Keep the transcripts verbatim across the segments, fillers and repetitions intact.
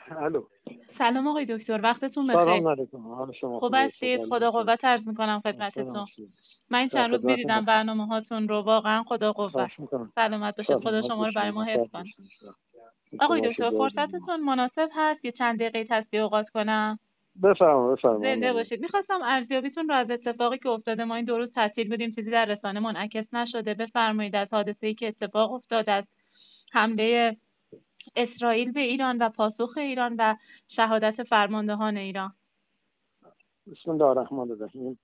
الو. سلام آقای دکتر، وقتتون بخیر. سلام علیکم. حال شما خوب هستید؟ خدا قوت عرض میکنم خدمتتون. من این چند روز می‌دیدم برنامه هاتون رو، واقعا خدا قوت. سلامت باشید، خدا شما رو برای ما حفظ کنه. آقای دکتر فرصتتون مناسب هست که چند دقیقه تصفیه اوقات کنم؟ بفرمایید بفرمایید. زنده باشید. می‌خواستم ارزیابیتون رو از اتفاقی که افتاده، ما این دو روز تعطیل بودیم، چیزی در رسانه منعکس نشده، بفرمایید از حادثه‌ای که اتفاق افتاد، از حمله اسرائیل به ایران و پاسخ ایران و شهادت فرماندهان ایران. بسم الله الرحمن الرحیم.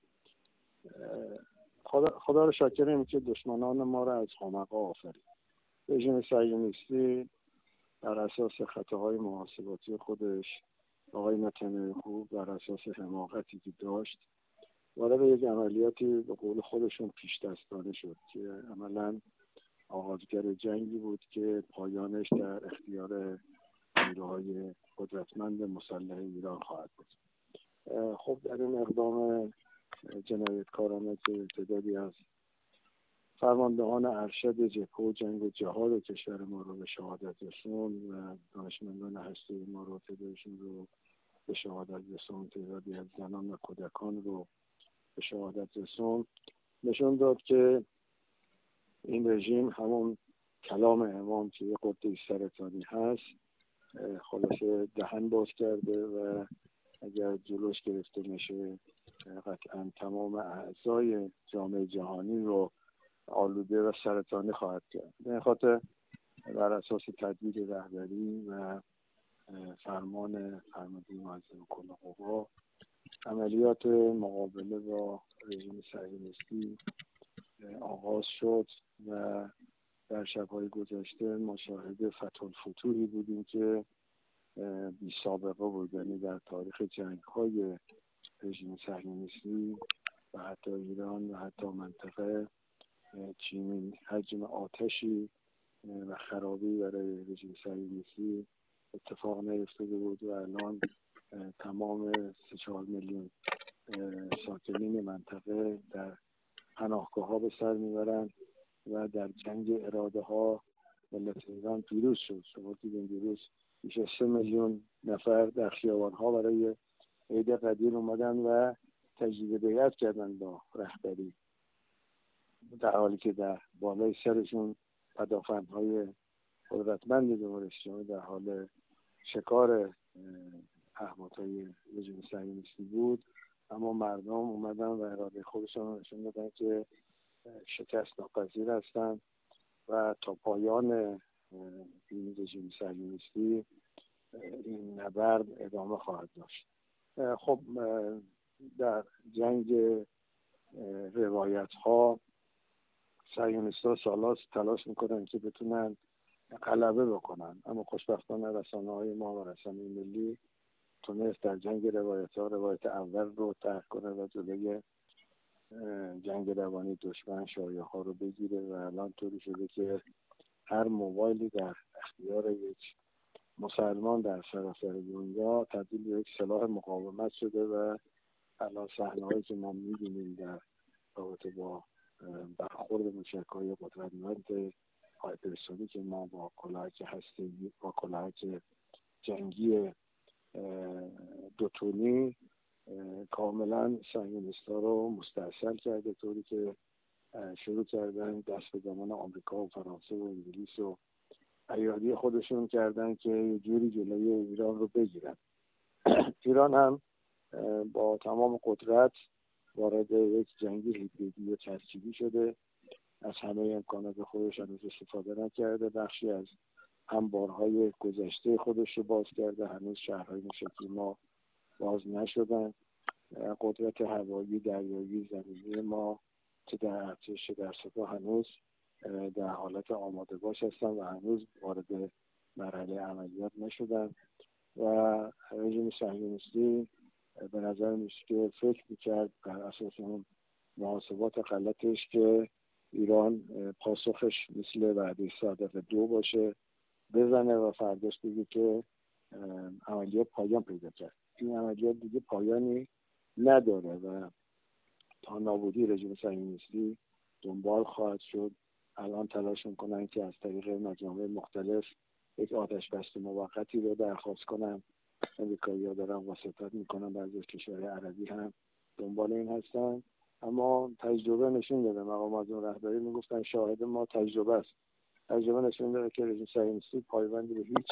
خدا خدا رو شاکریم که دشمنان ما را از خانقاه آفرید. رژیم صهیونیستی بر اساس خطاهای محاسباتی خودش، آقای نتانیاهو بر اساس حماقتی که داشت وارد یک عملیاتی به قول خودشون پیش دستانه شد که عملاً آغازگر جنگی بود که پایانش در اختیار نیروهای قدرتمند مسلح ایران خواهد بود. خب در این اقدام جنایتکارانه که تعدادی از فرماندهان ارشد جبهه و جنگ و جهاد کشور ما رو به شهادت رسوند و دانشمندان هسته‌ای ما رو تعدادشون رو به شهادت رسوند، تعدادی از زنان و کودکان رو به شهادت رسوند، نشون داد که این رژیم همون کلام امام که یه قطعه سرطانی هست خلاصه دهن باز کرده و اگر جلوش گرفته نشه قطعا تمام اعضای جامعه جهانی رو آلوده و سرطانی خواهد کرد. به خاطر بر اساس تدبیر رهبری و فرمان فرمانده معظم کل قوا عملیات مقابله با رژیم صهیونیستی آغاز شد و در شب‌های گذشته مشاهده فتح الفتوحی بودیم که بی سابقه بود، یعنی در تاریخ جنگ‌های رژیم صهیونیستی و حتی ایران و حتی منطقه چنین حجم آتشی و خرابی برای رژیم صهیونیستی اتفاق نیفتاده بود و الان تمام سه چهار میلیون ساکنین منطقه در پناهگاه‌ها به سر میبرند و در جنگ اراده ها ملت ایران پیروز شد. شما دیدین دیروز بیش از سه میلیون نفر در خیابان‌ها برای عید قدیر اومدن و تجدید بیعت کردن با رهبری، در حالی که در بالای سرشون پدافندهای قدرتمند جمهوری اسلامی در حال شکار پهپادهای رژیم صهیونیستی بود، اما مردم اومدن و اراده خودشون نشون دادن که شکست ناپذیر هستند و تا پایان این رژیم صهیونیستی این نبرد ادامه خواهد داشت. خب در جنگ روایت ها صهیونیست‌ها سالاست تلاش میکنن که بتونن غلبه بکنن، اما خوشبختانه رسانه‌های ما و رسانه ملی تونست در جنگ روایت ها روایت اول رو ترک کنه و جلوی جنگ روانی دشمن شایعه ها رو بگیره و الان طوری شده که هر موبایلی در اختیار یک مسلمان در سراسر دنیا تبدیل به یک سلاح مقاومت شده و الان صحنه‌هایی که ما می‌بینیم در رابطه با برخورد موشک‌های قدرتمند هایپرسونیک ما با کلاهک هسته‌ای با کلاهک جنگی دوتونی کاملا صهیونیست‌ها رو مستاصل کرده، طوری که شروع کردن دست به دامن آمریکا و فرانسه و انگلیس و ایادی خودشون کردن که یه جوری جلوی ایران رو بگیرن. ایران هم با تمام قدرت وارد یک جنگ هیبریدی و ترکیبی شده، از همه امکانات خودش هنوز استفاده نکرده، بخشی از انبارهای گذشته خودش رو باز کرده، هنوز شهرهای موشکی ما باز نشدن، قدرت هوایی، دریایی، زمینی ما که در ارتش در سپاه هنوز در حالت آماده باش هستن و هنوز وارد مرحله عملیات نشدن و رژیم صهیونیستی به نظر میشه که فکر میکرد بر اساس اون محاسبات غلطش که ایران پاسخش مثل وعده صادق دو باشه، بزنه و فرداش بگه که عملیات پایان پیدا کرد. این عملیات دیگه پایانی نداره و تا نابودی رژیم صهیونیستی دنبال خواهد شد. الان تلاش میکنن که از طریق مجامع مختلف یک آتش بس موقتی رو درخواست کنن. امریکایی‌ها دارن واسطت میکنن، بعضی از کشورهای عربی هم دنبال این هستن. اما تجربه نشون داده، مقام معظم رهبری میگفتن شاهد ما تجربه است، تجربه نشون داده که رژیم صهیونیستی پایبند به هیچ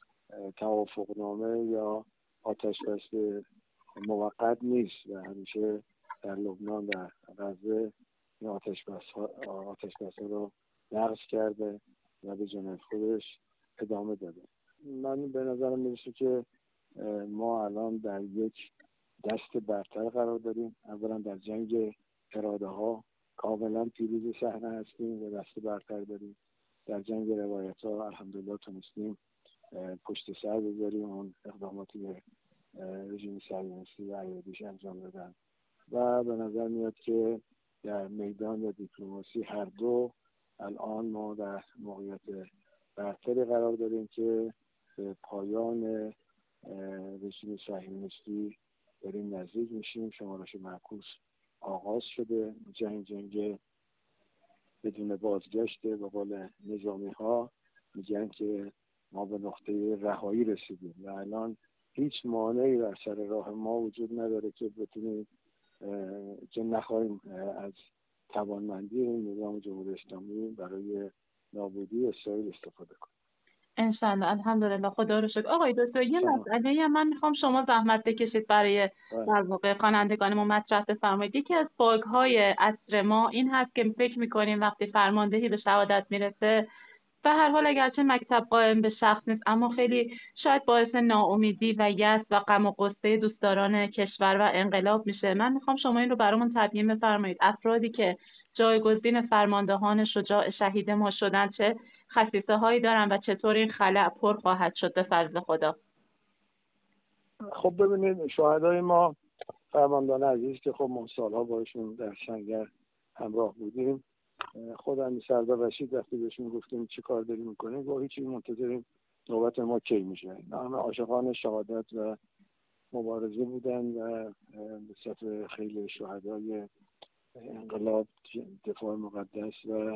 توافقنامه یا آتش بس موقت نیست و همیشه در لبنان و غزه این آتش بس ها آتش بس ها رو نقض کرده و به جنایت خودش ادامه داده. من به نظرم میرسه که ما الان در یک دست برتر قرار داریم. اولا در جنگ اراده ها کاملا پیروز صحنه هستیم و دست برتر داریم. در جنگ روایت ها الحمدلله تونستیم پشت سر بذاریم اون اقداماتی رژیم صهیونیستی و ایادیش انجام دادن و به نظر میاد که در میدان دیپلماسی هر دو الان ما در موقعیت برتری قرار داریم که به پایان رژیم صهیونیستی داریم نزدیک میشیم. شمارش معکوس آغاز شده، جنگ جنگ بدون بازگشته. به قول نظامی ها میگن که ما به نقطه رهایی رسیدیم و الان هیچ مانعی در سر راه ما وجود نداره که بتونیم که نخواهیم از توانمندی این نظام جمهوری اسلامی برای نابودی اسرائیل استفاده کنیم. انشالله. الحمدلله، خدا رو شکر. آقای دکتر یه مسئله من میخوام شما زحمت بکشید برای در واقع خوانندگان ما مطرح بفرمایید. یکی از باگ‌های عصر ما این هست که فکر میکنیم وقتی فرماندهی به شهادت میرسه به هر حال اگرچه مکتب قائم به شخص نیست اما خیلی شاید باعث ناامیدی و یأس و غم و غصه دوستداران کشور و انقلاب میشه. من میخوام شما این رو برامون تبیین بفرمایید. افرادی که جایگزین فرماندهان شجاع شهید ما شدن چه خصیصه هایی دارن و چطور این خلأ پر خواهد شد به فضل خدا؟ خب ببینید، شهدای ما فرماندهان عزیز که خب ما سالها باشون در شنگر همراه بودیم، خودم سردار رشید وقتی بهشون گفتیم چی کار داریم میکنیم با هیچی منتظریم نوبت ما کی میشه. همه عاشقان شهادت و مبارزه بودن و به صف خیلی شهدای انقلاب، دفاع مقدس و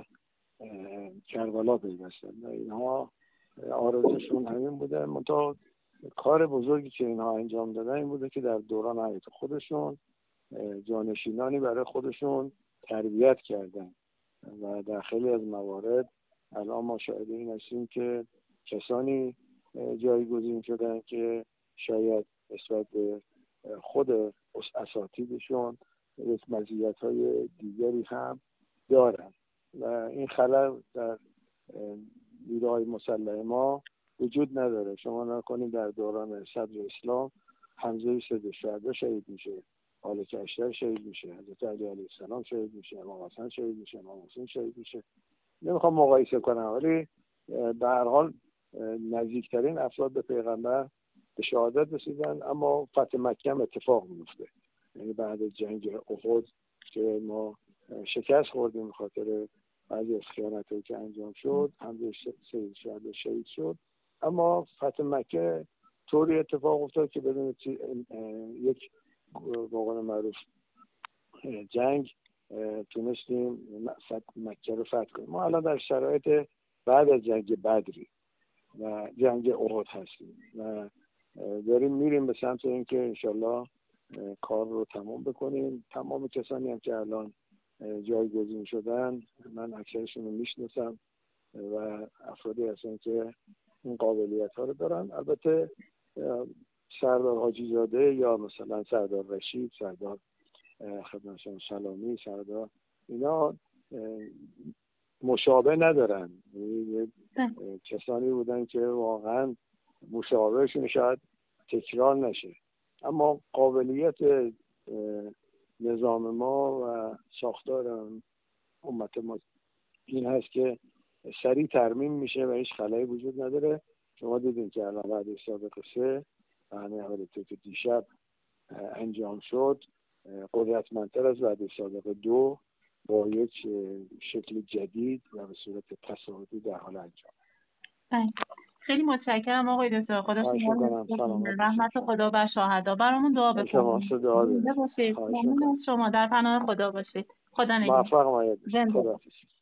کربلا پیوستن و اینها آرزوشون همین بوده. منتها کار بزرگی که اینها انجام دادن این بوده که در دوران حیات خودشون جانشینانی برای خودشون تربیت کردن و در خیلی از موارد الان ما شاهد این هستیم که کسانی جایگزین شدن که شاید نسبت به خود اساتیدشون یک مزیت‌های دیگری هم دارن و این خلل در نیروهای مسلح ما وجود نداره. شما نکنید در دوران صدر اسلام حمزه سید الشهدا شهید میشه، مالک اشتر شهید میشه، حضرت علی علیه السلام شهید میشه، امام حسن شهید میشه، امام حسین شهید میشه. نمیخوام مقایسه کنم ولی به هر حال نزدیکترین افراد به پیغمبر به شهادت رسیدن. اما فتح مکه هم اتفاق میفته، یعنی بعد جنگ احد که ما شکست خوردیم به خاطر بعضی از خیانتایی که انجام شد، حمزه سید الشهدا شهید شد. اما فتح مکه طوری اتفاق افتاد که بدون یک به قول معروف جنگ تونستیم مکه رو فتح کنیم. ما الان در شرایط بعد از جنگ بدری و جنگ احد هستیم و داریم میریم به سمت اینکه انشالله کار رو تمام بکنیم. تمام کسانی هم که الان جایگزین شدن من اکثرشون رو میشناسم و افرادی هستن که این قابلیت ها رو دارن. البته سردار حاجی زاده یا مثلا سردار رشید، سردار خدمتشان سلامی، سردار اینا مشابه ندارن. کسانی بودن که واقعا مشابهشون شاید تکرار نشه، اما قابلیت نظام ما و ساختار امت ما این هست که سریع ترمیم میشه و هیچ خلایی وجود نداره. شما دیدین که الان وعده سابق سه و همه حالتی که دیشب انجام شد قدرتمندتر از وعده سابق دو با یک شکل جدید و به صورت تصاعدی در حال انجام. خیلی متشکرم آقای دکتر. خدا شما رحمت خدا بر شهدا. برامون دعا بفرمایید. زنده باشید. ممنون از شما. در پناه خدا باشید. خدا نگهدار. موفق باشید. خدا حافظ.